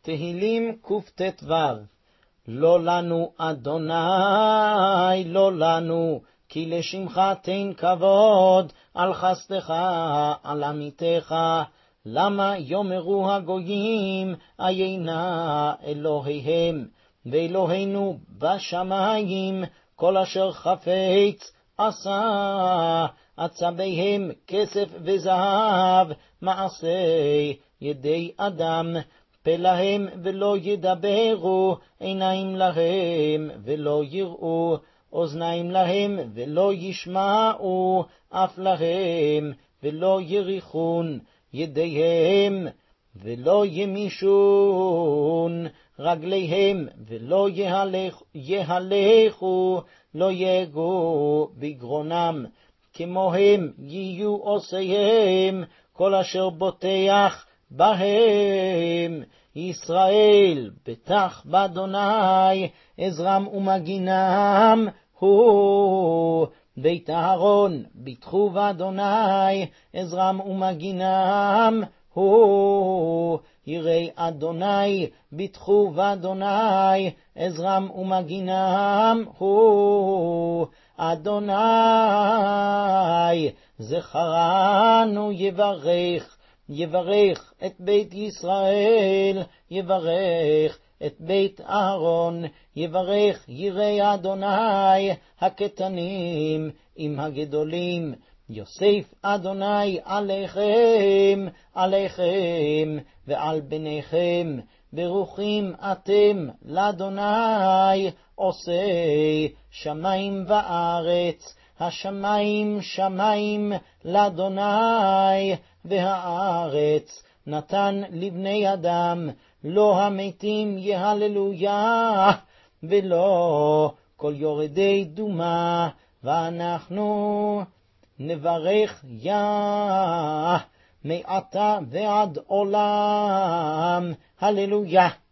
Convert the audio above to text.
תהילים קט"ו. לא לנו אדוני, לא לנו, כי לשמך תן כבוד, על חסדך, על עמיתך. למה יאמרו הגויים, איינה אלוהיהם, ואלוהינו בשמיים, כל אשר חפץ עשה. עצביהם כסף וזהב, מעשי ידי אדם. פה להם ולא ידברו, עיניים להם ולא יראו, אוזניים להם ולא ישמעו, אף להם ולא יריחון, ידיהם ולא ימישון, רגליהם ולא יהלכו, לא יגעו בגרונם. כמוהם יהיו עושיהם, כל אשר בוטח בהם. ישראל בטח באדוני, עזרם ומגינם הוא. בית אהרון בטחו באדוני, עזרם ומגינם הוא. יראי אדוני בטחו באדוני, עזרם ומגינם הוא. אדוני זכרנו יברך, יברך את בית ישראל, יברך את בית אהרון, יברך יראי אדוני הקטנים עם הגדולים. יוסיף אדוני עליכם, עליכם ועל בניכם, ברוכים אתם לאדוני עושי שמים וארץ. השמים שמים לאדוני, והארץ נתן לבני אדם. לא המתים יהללויה, ולא כל יורדי דומה. ואנחנו נברך יה מעתה ועד עולם. הללויה.